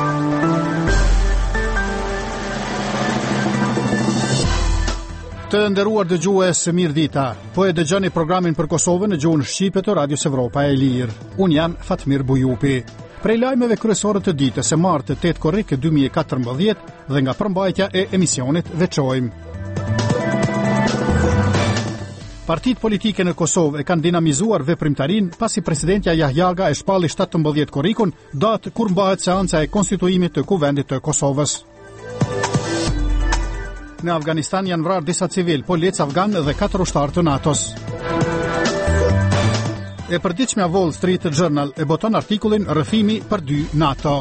Të nderuar dëgjues, mirëdita. Po e dëgjoni programin për Kosovën në gjuhën shqipe të Radios Evropa e Lirë. Unë jam Fatmir Bujupi. Prej lajmeve kryesore të ditës së martë 8 korrik 2014 dhe nga përmbajtja e emisionit veçojmë. Partitë politike në Kosovë e kanë dinamizuar veprimtarinë pasi presidentja Jahjaga e shpalli 17 korrikun, datë kur mbahet seanca e konstituimit të Kuvendit të Kosovës. Në Afganistan janë vrarë disa civil, polic afgan dhe 4 ushtarë të NATO-s. E përditshmja Wall Street Journal e boton artikullin Rrëfimi për 2 NATO.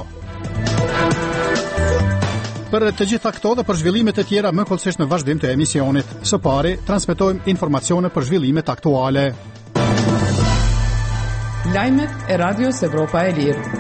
Për të gjitha këto dhe për zhvillimet e tjera më kollësisht në vazhdim të emisionit. Së pari, transmetojmë informacione për zhvillimet aktuale. Lajmet e Radios Evropa e Lirë.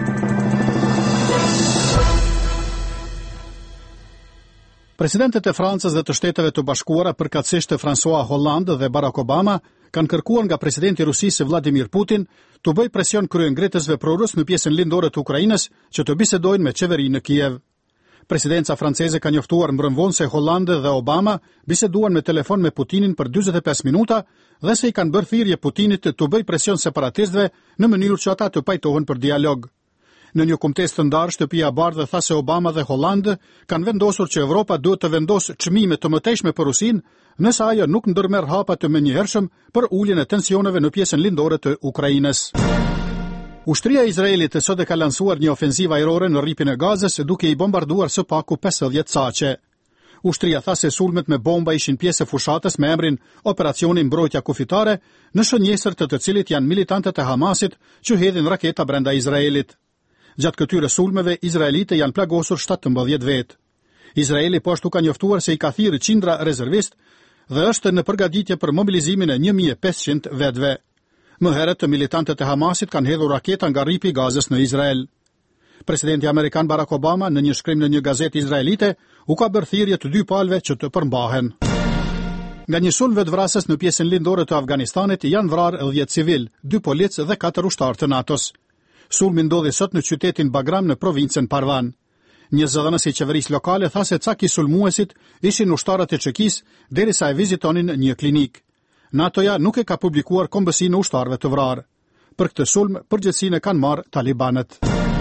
Presidentët e Francës dhe të Shteteve të Bashkuara, përkatësisht François Hollande dhe Barack Obama, kanë kërkuar nga presidenti i Rusisë Vladimir Putin të bëjë presion kryengritësve prorus në pjesën lindore të Ukrainës që të bisedojnë me qeverinë në Kiev. Presidenca franceze ka njoftuar mbrëmvonë se Hollande dhe Obama biseduan me telefon me Putinin për 45 minuta dhe se i kanë bërë thirrje Putinit të bëjë presion separatistëve në mënyrë që ata të pajtohen për dialog. Në një kumtesë të ndarë, Shtëpia e Bardhë tha se Obama dhe Hollande kanë vendosur që Evropa duhet të vendosë çmime të mëtejshme për Rusinë, nëse ajo nuk ndërmerr hapa të menjëhershëm për uljen e tensioneve në pjesën lindore të Ukrainës. Ushtria e Izraelit sot e ka lansuar një ofenzivë ajrore në rripin e Gazës, duke i bombarduar së paku 50 saqe. Ushtria tha se sulmet me bomba ishin pjesë e fushatës me emrin Operacioni Mbrojtja Kufitare, në shënjesër të cilit janë militantët e Hamasit që hedhin raketa brenda Izraelit. Gjatë këtyre sulmeve, izraelite janë plagosur 17 vetë. Izraeli po ashtu ka njoftuar se i ka thirrë qindra rezervist dhe është në përgatitje për mobilizimin e 1500 vetëve. Më herët, militantët e Hamasit kanë hedhur raketa nga rripi i Gazës në Izrael. Presidenti amerikan Barack Obama, në një shkrim në një gazetë izraelite, u ka bërë thirrje të 2 palëve që të përmbahen. Nga një sulm vetvrasës në pjesën lindore të Afganistanit janë vrarë 10 civil, 2 policë dhe 4 ushtarë të NATO-s. Sulmi ndodhi sot në qytetin Bagram në provincën Parvan. Një zëdhënës i qeverisë lokale tha se ca sulmuesit ishin ushtarët e Çekisë derisa e vizitonin një klinik. NATO-ja nuk e ka publikuar kombësinë e ushtarëve të vrarë. Për këtë sulm, përgjegjësinë kanë marrë talibanët.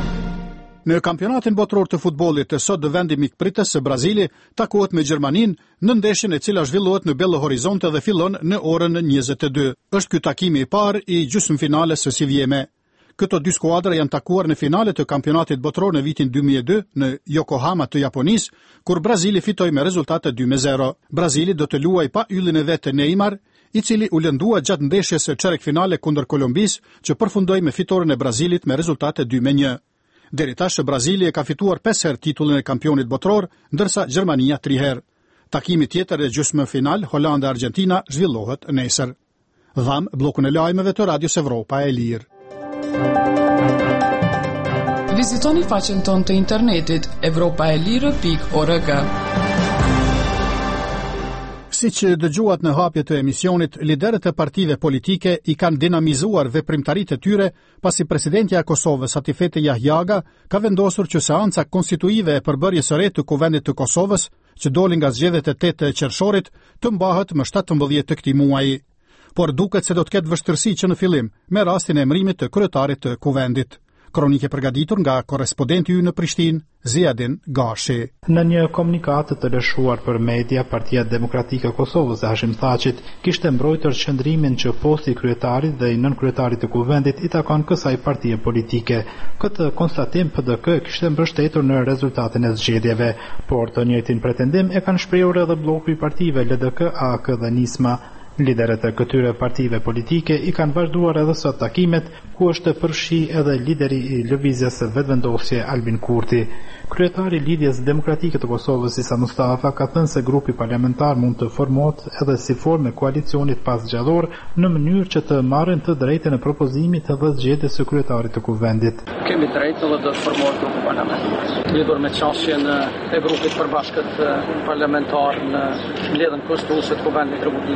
Në kampionatin botror të futbollit, sot vendi mikpritës së Brazili takohet me Gjermaninë në ndeshjen e cila zhvillohet në Belo Horizonte dhe fillon në orën 22. Është ky takimi i parë i gjysmëfinales së Sivjeme. Këto 2 skuadra janë takuar në finalet të kampionatit botror në vitin 2002 në Yokohama të Japonisë, kur Brazili fitoi me rezultate 2-0. Brazili do të luajë pa yllin e vet të Neymar, i cili u lëndua gjatë ndeshjes së çerek-finale kundër Kolombisë, që përfundoi me fitoren e Brazilit me rezultate 2-1. Deri tash Brazili e ka fituar 5 herë titullin e kampionit botror, ndërsa Gjermania 3 herë. Takimi tjetër e gjysmëfinal Holanda-Argentina zhvillohet nesër. Dham bllokun e lajmeve të Radios Evropa e Lirë. Vizitoni faqen tonë të internetit evropaelire.org. Siç dëgjuat në hapje të emisionit, liderët e partive politike i kanë dinamizuar veprimtaritë e tyre pasi presidentja e Kosovës Satifete Jahjaga ka vendosur që seanca konstituive e përbërjes së re të Kuvendit të Kosovës, që doli nga zgjedhjet e 8 qershorit, të mbahet më 17 të këtij muaji. Por duket se do të ketë vështirësi që në fillim me rastin e emërimit të kryetarit të Kuvendit. Kronike përgatitur nga korrespondenti ynë në Prishtinë, Ziadin Gashi. Në një komunikat të lëshuar për media, Partia Demokratike e Kosovës e Hashim Thaqit kishte mbrojtur qëndrimin që posti i kryetarit dhe i nënkyetarit të Kuvendit i takon kësaj partie politike. Këtë konstatim PDK kishte mbështetur në rezultatin e zgjedhjeve, por të njëjtin pretendim e kanë shprehur edhe bloku i partive LDK, AK dhe Nisma. Liderët e këtyre partive politike i kanë vazhduar edhe sot takimet, ku është përfshi edhe lideri i lëvizjes së vetëvendosje Albin Kurti. Kryetari i Lidhjes Demokratike të Kosovës Isa Mustafa ka thënë se grupi parlamentar mund të formohet edhe si formë e koalicionit pasgjallor në mënyrë që të marrin të drejtën e propozimit edhe zgjedhjes së kryetarit të Kuvendit. Kemi drejtën dhe do të formohet grupi parlamentar. Lidhur me çështjen e grupit përbashkët parlamentar në mbledhjen konstituese të Kuvendit të Republikës Kosovë.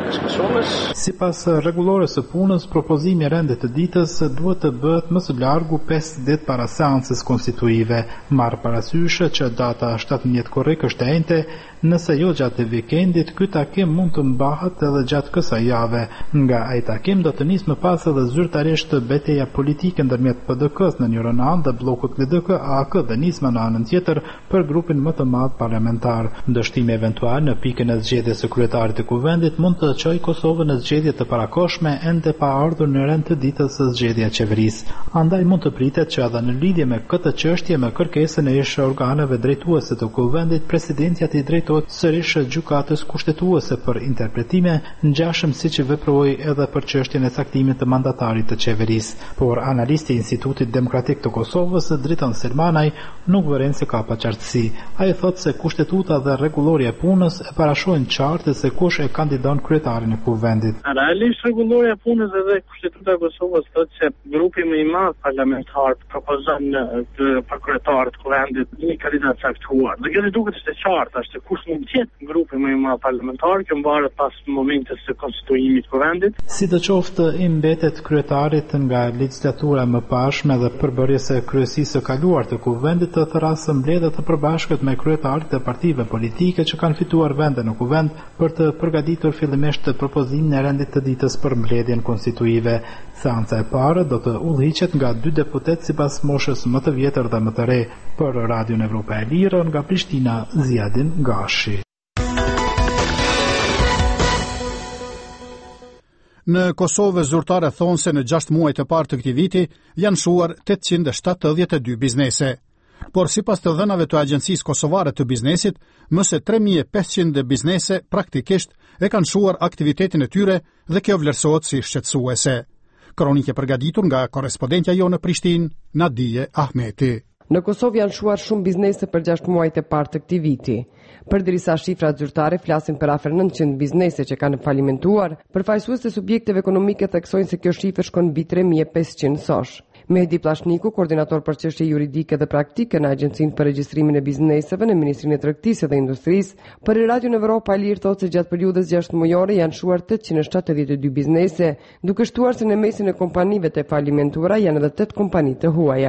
punës. Sipas rregullores së punës, propozimi i rendit të ditës duhet të bëhet më së largu 5 ditë para seancës konstituive. Marr parasysh që data 17 korrik është e njëjtë, nëse jo gjatë vikendit, ky takim mund të mbahet edhe gjatë kësaj jave. Nga ai takim do të nisë më pas edhe zyrtarisht betejë politike ndërmjet PDK-s në njërin anë dhe bllokut LDK-AK dhe nisma në anën tjetër për grupin më të madh parlamentar. Ndështimi eventual në pikën e zgjedhjes së kryetarit të kuvendit mund të çojë Kosovën në zgjedhje të parakohshme ende pa ardhur në rend të ditës së zgjedhja e qeverisë. Andaj mund të pritet që edhe në lidhje me këtë çështje me kërkesën e ish organeve drejtuese të kuvendit, presidenti i drejtohet sërish gjykatës kushtetuese për interpretime, ngjashëm siç veproi edhe për çështjen e caktimit të mandatarit të qeverisë. Por analisti i Institutit Demokratik të Kosovës, Dritan Selmanaj, nuk vëren se ka paqartësi. Ai thotë se kushtetuta dhe rregulloria e punës e parashojnë qartë se kush e kandidon kryetarin e kuvendit. Realisht rregulloria e punës edhe kushtetuta e Kosovës thotë se grupi më i madh parlamentar propozon për kryetar të kuvendit një kandidat caktuar. Dhe kjo duket të qartë, është kush mund të jetë grupi më i madh parlamentar, që mbaret pas momentit të konstituimit të kuvendit. Sidoqoftë, i mbetet kryetarit nga legjislatura më pashme dhe përbërjes së kryesisë së kaluar të kuvendit të thërrasë mbledhje të përbashkët me kryetarit e partive politike që kanë fituar vende në kuvend për të përgatitur fillimisht propozimin e rendit të ditës për mbledhjen konstituive. Seanca e parë do të udhëhiqet nga 2 deputet sipas moshës më të vjetër dhe më të re. Për Radion Evropa e Lirë, nga Prishtina, Ziadin Gashi. Në Kosovë zyrtare thonë se në 6 muajt e parë të këtij viti janë shuar 872 biznese. Por sipas të dhënave të Agjencisë Kosovare të Biznesit, më se 3500 biznese praktikisht e kanë shuar aktivitetin e tyre dhe kjo vlerësohet si shqetësuese. Kronikë e përgatitur nga korrespondentja jonë në Prishtinë, Nadije Ahmeti. Në Kosovë janë shuar shumë biznese për 6 muajt e parë të këtij viti. Përderisa shifrat zyrtare flasin për afër 900 biznese që kanë falimentuar, përfaqësues të subjekteve ekonomike theksojnë se kjo shifër shkon mbi 3500 sosh. Mehdi Plashniku, koordinator për çështje juridike dhe praktike në Agjencinë për Regjistrimin e Bizneseve në Ministrinë e Tregtisë dhe Industrisë, për Radion Evropa e Lirë thotë se gjatë periudhës 6 mujore janë shuar 872 biznese, duke shtuar se në mesin e kompanive të falimentuara janë edhe 8 kompani të huaja.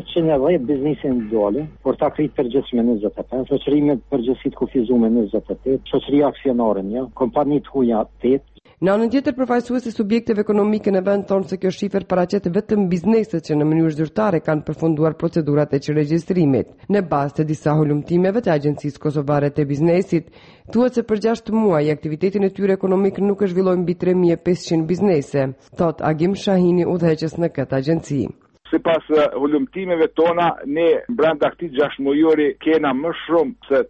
810 biznese individuale, por ta krijt përgjithësi me 25, shoqëri me përgjegjësi të kufizuar me 28, shoqëri aksionare 1, kompani të huaja 8. Në anën tjetër, përfaqësues të subjekteve ekonomike në vend thonë se kjo shifër paraqet vetëm bizneset që në mënyrë zyrtare kanë përfunduar procedurat e regjistrimit. Në bazë të disa hulumtimeve të Agjencisë Kosovare të Biznesit, thuhet se për 6 muaj aktivitetin e tyre ekonomik nuk e zhvillojnë mbi 3500 biznese, thot Agim Shahini, udhëheqës në këtë agjenci. Sipas hulumtimeve tona, ne brenda këtij 6 mujori kena më shumë se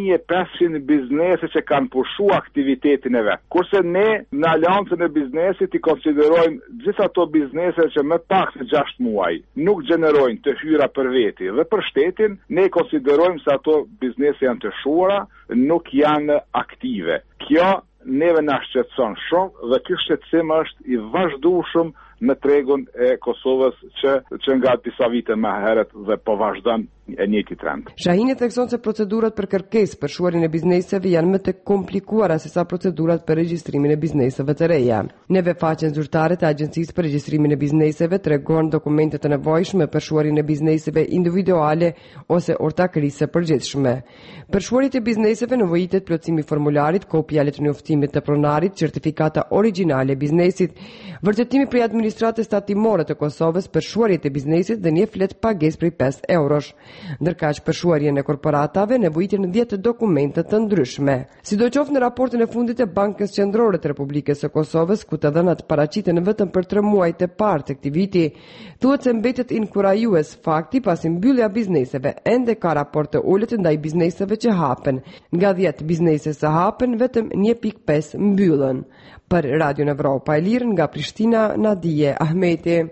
3500 biznese që kanë pushuar aktivitetin e vet. Kurse ne në Aleancën e Biznesit i konsiderojmë gjithë ato biznese që më pak se 6 muaj nuk gjenerojnë të hyra për veti dhe për shtetin, ne konsiderojmë se ato biznese janë të shuara, nuk janë aktive. Kjo neve na shqetëson shumë dhe ky shqetësim është i vazhdueshëm në tregun e Kosovës që nga disa vite më herët dhe po vazhdon e njëjti trend. Shahini thekson se procedurat për kërkesë për shuarin e bizneseve janë më të komplikuara se sa procedurat për regjistrimin e bizneseve të reja. Neve faqen zyrtare të Agjencisë për Regjistrimin e Bizneseve tregon dokumentet e nevojshme për shuarin e bizneseve individuale ose ortakërisë së përgjithshme. Për shuarit e bizneseve nevojitet plotësimi i formularit, kopja e letërnjoftimit të pronarit, certifikata origjinale e biznesit, vërtetimi prej administratës tatimore të Kosovës për shuarit e biznesit dhe një flet pagesë prej 5 eurosh. Ndërkaq për shuarjen e korporatave nevojiten 10 dokumente të ndryshme. Sidoqoftë në raportin e fundit e Bankës Qendrore të Republikës së Kosovës, ku të dhënat paraqiten vetëm për 3 muajt e parë të këtij viti, thuhet se mbetet inkurajues fakti pasi mbyllja e bizneseve ende ka raport të ulët ndaj bizneseve që hapen. Nga 10 biznese që hapen, vetëm 1.5 mbyllen. Për Radion Evropa e Lirë nga Prishtina, Nadije Ahmeti.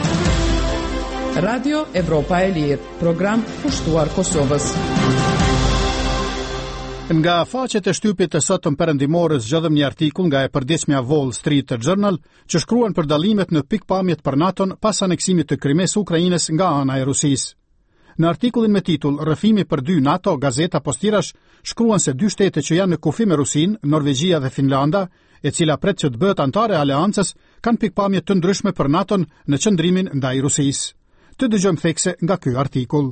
Radio Evropa e Lirë, program pushtuar Kosovës. Nga faqet e shtypit të sotëm perëndimore zgjodhëm një artikull nga e përditshmja Wall Street Journal që shkruan për dallimet në pikpamjet për NATO-n pas aneksimit të Krimes Ukrainës nga ana e Rusisë. Në artikullin me titull Rrëfimi për 2 NATO, gazeta Postirash shkruan se 2 shtete që janë në kufi me Rusinë, Norvegjia dhe Finlanda, e cila pret që të bëhet antare aleancës, kanë pikpamje të ndryshme për NATO-n në qëndrimin ndaj Rusisë. Të dëgjojmë thekse nga ky artikull.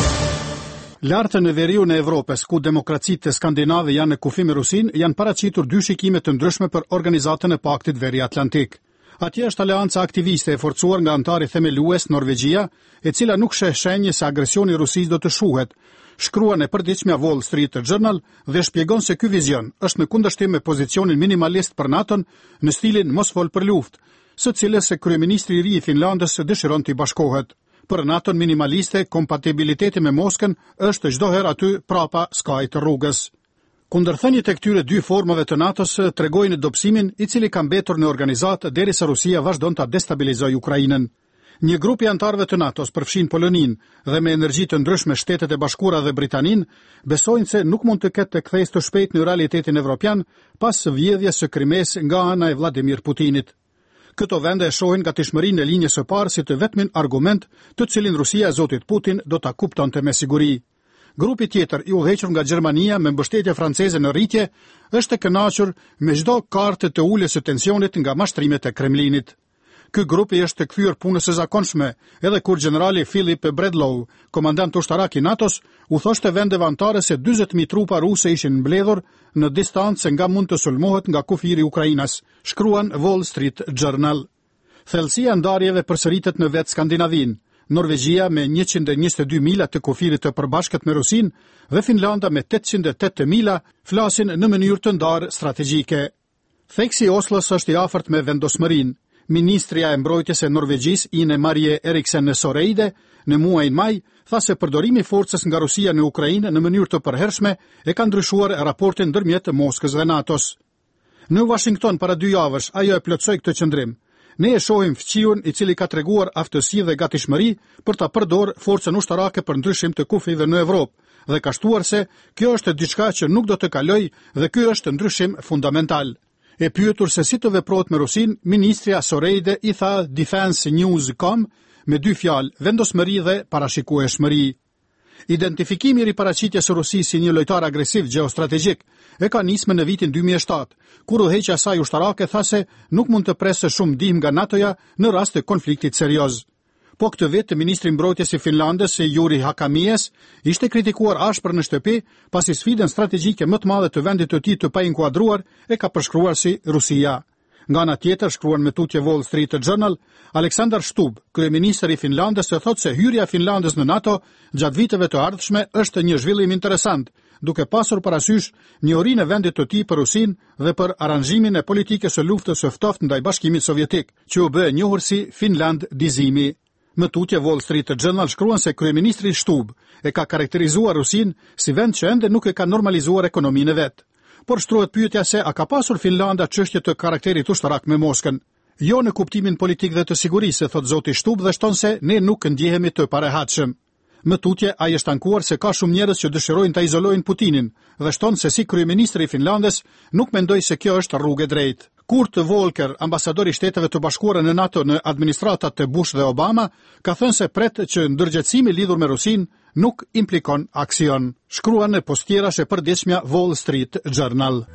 Lartë në veriun e Evropës, ku demokracitë skandinave janë në kufi me Rusin, janë paraqitur dy shikime të ndryshme për organizatën e Paktit Veri Atlantik. Atje është aleanca aktiviste e forcuar nga antari themelues Norvegjia, e cila nuk sheh shenjë se agresioni i Rusisë do të shuhet. Shkruan e përditshmja Wall Street Journal dhe shpjegon se ky vizion është në kundërshtim me pozicionin minimalist për NATO-n në stilin mos fol për luftë, së cilës se kryeministri i ri i Finlandës dëshiron të bashkohet. Për NATO-n minimaliste, kompatibiliteti me Moskën është çdo herë aty prapa skaj të rrugës. Kundërthënjet e këtyre dy formave të NATO-s tregojnë dobësimin i cili ka mbetur në organizatë derisa Rusia vazhdon ta destabilizojë Ukrainën. Një grup i antarëve të NATO-s përfshin Poloninë dhe me energji të ndryshme Shtetet e Bashkuara dhe Britaninë, besojnë se nuk mund të ketë kthesë të shpejtë në realitetin evropian pas vjedhjes së Krimes nga ana e Vladimir Putinit. Këto vende e shohin gatishmërinë në linjës së parë si të vetmin argument të cilin Rusia e zotit Putin do ta kuptonte me siguri. Grupi tjetër, i udhëhequr nga Gjermania me mbështetje franceze në rritje, është e kënaqur me çdo kartë të uljes së tensionit nga mashtrimet e Kremlinit. Ky grup është kthyer punës së zakonshme, edhe kur generali Philip Bredlow, komandant ushtarak i NATO-s, u thoshte vendeve anëtare se 40.000 trupa ruse ishin mbledhur në distancë nga mund të sulmohet nga kufiri i Ukrainës, shkruan Wall Street Journal. Thellësia ndarjeve përsëritet në vetë Skandinavin. Norvegjia me 122 mila të kufirit të përbashkët me Rusin dhe Finlanda me 808 mila flasin në mënyrë të ndarë strategjike. Theksi i Oslos është i afërt me vendosmërinë. Ministria e mbrojtjes e Norvegjisë, Ine Marie Eriksen Søreide, në muajin maj, tha se përdorimi i forcës nga Rusia në Ukrainë në mënyrë të përhershme e ka ndryshuar raportin ndërmjet Moskës dhe NATO-s. Në Washington para 2 javësh ajo e plotësoi këtë qëndrim. Ne e shohim fqiun i cili ka treguar aftësi dhe gatishmëri për ta përdorur forcën ushtarake për ndryshim të kufive në Evropë dhe ka shtuar se kjo është diçka që nuk do të kalojë dhe ky është ndryshim fundamental. E pyetur se si të veprohet me Rusin, ministria Søreide i tha Defense News.com me 2 fjalë, vendosmëri dhe parashikueshmëri. Identifikimi i riparaqitjes së Rusisë si një lojtar agresiv gjeostrategjik e ka nismë në vitin 2007, kur udhëheqja e saj ushtarake tha se nuk mund të presë shumë ndihmë nga NATO-ja në rast të konfliktit serioz. Po këtë vit, ministri mbrojtjes i Finlandës, Juri Hakamies, ishte kritikuar ashpër në shtëpi, pasi sfidën strategjike më të madhe të vendit të tij të painkuadruar e ka përshkruar si Rusia. Nga ana tjetër, shkruan me tutje Wall Street Journal, Alexander Stubb, kryeministri i Finlandës, thotë se hyrja e Finlandës në NATO gjatë viteve të ardhshme është një zhvillim interesant, duke pasur parasysh njohurinë e vendit të tij për Rusin dhe për aranzhimin e politikës së luftës së ftoftë ndaj Bashkimit Sovjetik, që u bë e njohur si Finlandizimi. Më tutje Wall Street Journal shkruan se kryeministri Stubb e ka karakterizuar Rusin si vend që ende nuk e ka normalizuar ekonominë e vet. Por shtrohet pyetja se a ka pasur Finlanda çështje të karakterit ushtarak me Moskën. Jo në kuptimin politik dhe të sigurisë, thot zoti Stubb dhe shton se ne nuk ndjehemi të parehatshëm. Më tutje ai është ankuar se ka shumë njerëz që dëshirojnë ta izolojnë Putinin dhe shton se si kryeministri i Finlandës nuk mendoj se kjo është rrugë e drejtë. Kurt Volker, ambasadori i Shteteve të Bashkuara në NATO në administratat të Bush dhe Obama, ka thënë se pret që ndërgjegjësimi lidhur me Rusin nuk implikon aksion. Shkruan në postjerash e përditshmja Wall Street Journal.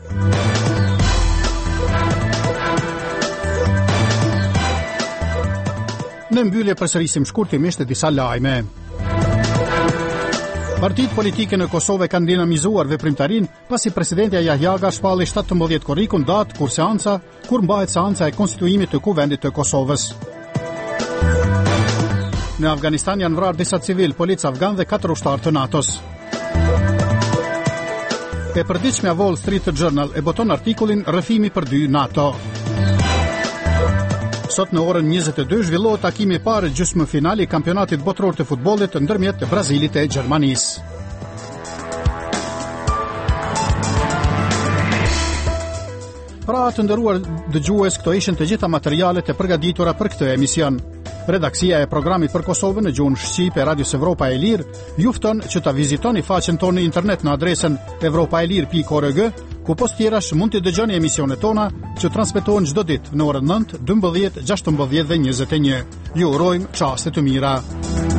Në mbyllje përsërisim shkurtimisht disa lajme. Partitë politike në Kosovë kanë dinamizuar veprimtarinë pasi presidenti Jahjaga shpalli 17 korrikun datë kur mbahet seanca e konstituimit të Kuvendit të Kosovës. Në Afganistan janë vrarë disa civil, polic afgan dhe 4 ushtarë të NATO-s. E përditshmja Wall Street Journal e boton artikullin Rrëfimi për 2 NATO. Sot në orën 22 zhvillohet takimi i parë gjysmëfinali i kampionatit botëror të futbollit ndërmjet Brazilit e Gjermanisë. Pra të nderuar dëgjues, këto ishin të gjitha materialet e përgatitura për këtë emision. Redaksia e programit për Kosovën në gjuhën shqipe Radios Evropa e Lirë ju fton që ta vizitoni faqen tonë në internet në adresën evropaelir.org, ku postjerash mund të dëgjoni emisionet tona që transmetohen çdo ditë në orën 9, 12, 16 dhe 21. Ju urojmë çaste të mira.